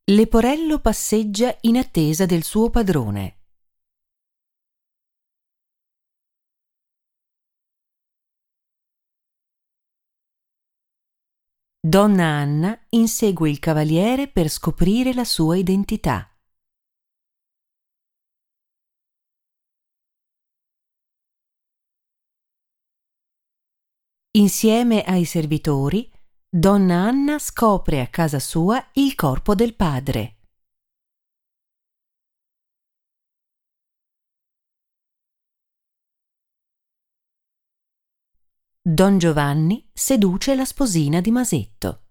Leporello passeggia in attesa del suo padrone. Donna Anna insegue il cavaliere per scoprire la sua identità. Insieme ai servitori, Donna Anna scopre a casa sua il corpo del padre. Don Giovanni seduce la sposina di Masetto.